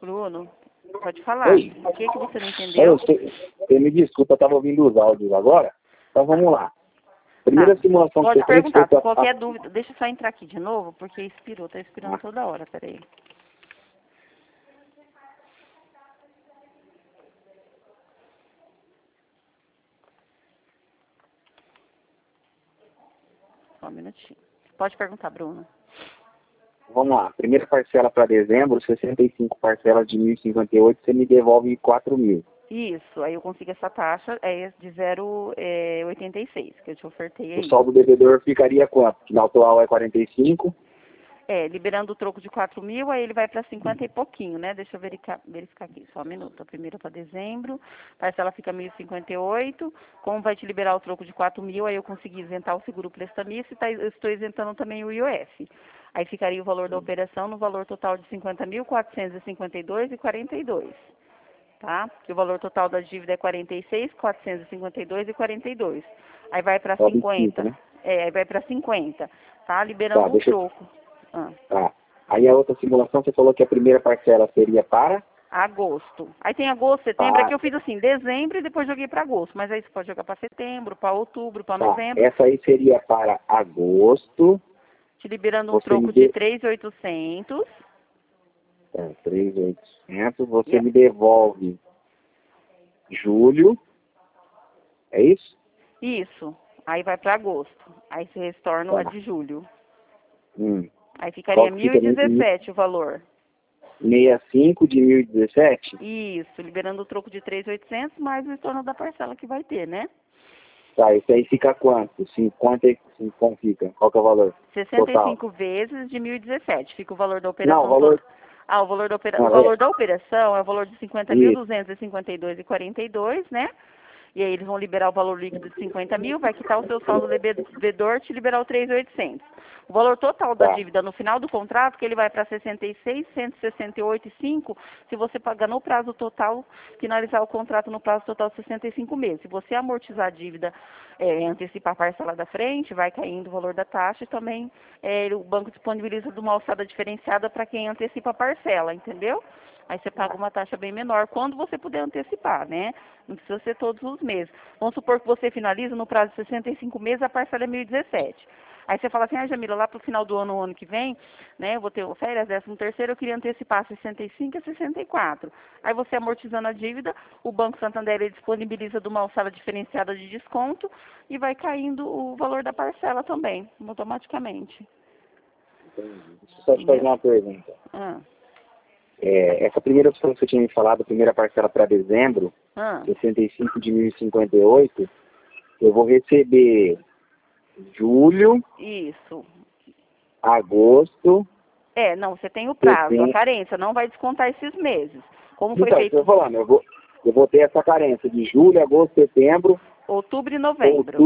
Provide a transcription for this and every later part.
Bruno, pode falar. Oi. O que você não entendeu? Você me desculpa, eu estava ouvindo os áudios agora. Então vamos lá. Primeira simulação Pode que você fez perguntar, foi qualquer dúvida. Deixa eu só entrar aqui de novo, porque expirou, tá expirando toda hora, peraí. Só um minutinho. Pode perguntar, Bruno. Vamos lá. Primeira parcela para dezembro, 65 parcelas de 1.058, você me devolve 4.000. Isso, aí eu consigo essa taxa de 0,86, que eu te ofertei aí. O saldo devedor ficaria quanto? Final atual é 45. Liberando o troco de 4.000, aí ele vai para 50 e pouquinho, né? Deixa eu verificar aqui, só um minuto. A primeira para dezembro, parcela fica 1.058. Como vai te liberar o troco de 4.000, aí eu consegui isentar o seguro prestamista e eu estou isentando também o IOF. Aí ficaria o valor da operação no valor total de 50.452,42. Tá? Que o valor total da dívida é 46.452,42. Aí vai para 50. Né? Aí vai para 50, tá? Liberando o troco. Tá. Aí a outra simulação, você falou que a primeira parcela seria para? Agosto. Aí tem agosto, setembro, é que eu fiz assim, dezembro e depois joguei para agosto. Mas aí você pode jogar para setembro, para outubro, para novembro. Essa aí seria para agosto. Te liberando um troco de 3.800. 3.800. Você me devolve julho. É isso? Isso. Aí vai para agosto. Aí você retorna a de julho. Aí ficaria 1.017 o valor. 65 de 1.017? Isso, liberando o troco de 3.800 mais o retorno da parcela que vai ter, né? Tá, isso aí fica quanto? 55, como fica? Qual que é o valor? 65 total? Vezes de 1.017. Fica o valor da operação. Não, o valor... o valor da operação. O valor da operação é o valor de 50.252,42, né? E aí eles vão liberar o valor líquido de 50.000, vai quitar o seu saldo devedor, te liberar o 3.800. O valor total da dívida no final do contrato, que ele vai para 66.168,5, se você pagar no prazo total, finalizar o contrato no prazo total de 65 meses. Se você amortizar a dívida, antecipar a parcela da frente, vai caindo o valor da taxa e também o banco disponibiliza de uma alçada diferenciada para quem antecipa a parcela, entendeu? Aí você paga uma taxa bem menor quando você puder antecipar, né? Não precisa ser todos os meses. Vamos supor que você finaliza no prazo de 65 meses, a parcela é 1.017. Aí você fala assim, Jamila, lá para o final do ano, o ano que vem, né, eu vou ter férias, 13º, eu queria antecipar 65 a 64. Aí você amortizando a dívida, o Banco Santander ele disponibiliza de uma alçada diferenciada de desconto e vai caindo o valor da parcela também, automaticamente. Entendi. Deixa eu só te fazer uma pergunta. Essa primeira opção que você tinha me falado, a primeira parcela para dezembro, 65 de 1.058, eu vou receber julho, isso, agosto... não, você tem o prazo, a carência, não vai descontar esses meses. Como foi feito... Então, falando, eu vou ter essa carência de julho, agosto, setembro... Outubro e novembro.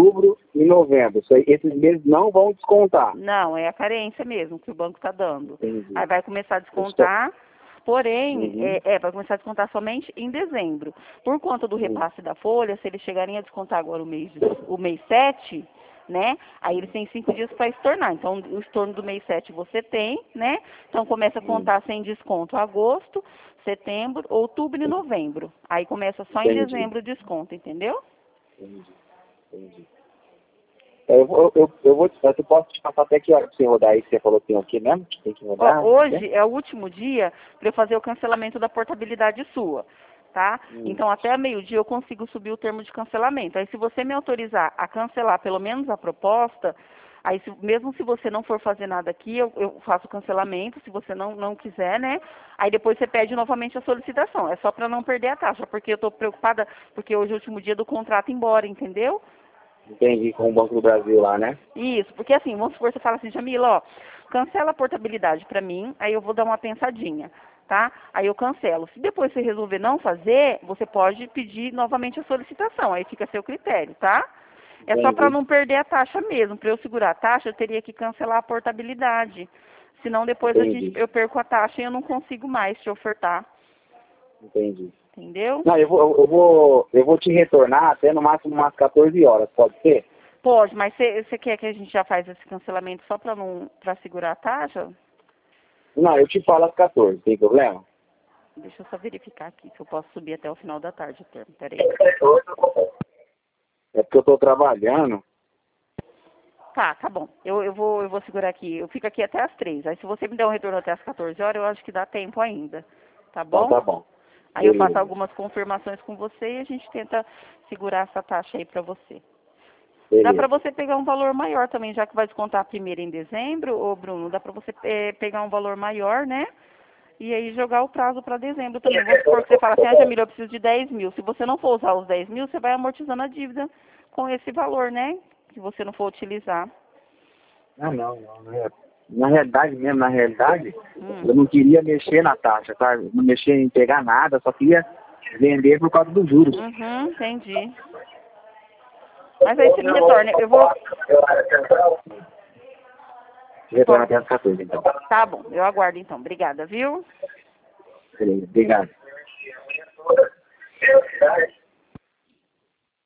Esses meses não vão descontar. Não, é a carência mesmo que o banco está dando. Entendi. Aí vai começar a descontar... Porém, vai começar a descontar somente em dezembro. Por conta do repasse da folha, se eles chegarem a descontar agora o mês 7, né? Aí eles têm 5 dias para estornar. Então, o estorno do mês 7 você tem, né? Então, começa a contar sem desconto agosto, setembro, outubro e novembro. Aí começa só em dezembro o desconto, entendeu? Entendi. Eu posso te passar até que hora pra você rodar aí, que você falou que tem aqui mesmo? Tem que rodar? Hoje é o último dia para eu fazer o cancelamento da portabilidade sua, tá? Então, até meio-dia eu consigo subir o termo de cancelamento. Aí, se você me autorizar a cancelar pelo menos a proposta, aí mesmo se você não for fazer nada aqui, eu faço o cancelamento, se você não quiser, né? Aí depois você pede novamente a solicitação. É só para não perder a taxa, porque eu estou preocupada, porque hoje é o último dia do contrato embora, entendeu? Entendi, com o Banco do Brasil lá, né? Isso, porque assim, vamos supor, você fala assim, Jamila, cancela a portabilidade para mim, aí eu vou dar uma pensadinha, tá? Aí eu cancelo. Se depois você resolver não fazer, você pode pedir novamente a solicitação, aí fica a seu critério, tá? É só para não perder a taxa mesmo. Para eu segurar a taxa, eu teria que cancelar a portabilidade. Senão depois eu perco a taxa e eu não consigo mais te ofertar. Entendi. Entendeu? Não, eu vou te retornar até no máximo umas 14 horas, pode ser? Pode, mas você quer que a gente já faz esse cancelamento só para segurar a taxa? Não, eu te falo às 14, tem problema? Deixa eu só verificar aqui se eu posso subir até o final da tarde o termo. Peraí. É porque eu estou trabalhando. Tá bom. Eu vou segurar aqui. Eu fico aqui até as 3. Aí se você me der um retorno até as 14 horas, eu acho que dá tempo ainda. Tá bom? Então tá bom. Aí eu faço algumas confirmações com você e a gente tenta segurar essa taxa aí para você. Beleza. Dá para você pegar um valor maior também, já que vai descontar a primeira em dezembro, ô Bruno, dá para você pegar um valor maior, né? E aí jogar o prazo para dezembro também. Vamos supor que você fala assim, Jamila, eu preciso de 10 mil. Se você não for usar os 10 mil, você vai amortizando a dívida com esse valor, né? Que você não for utilizar. Não. Na realidade, eu não queria mexer na taxa, tá? Não mexer em pegar nada, só queria vender por causa dos juros. Entendi. Mas aí você me retorna, eu vou... Retorna até as 14, então. Tá bom, eu aguardo então. Obrigada, viu? Beleza, obrigado.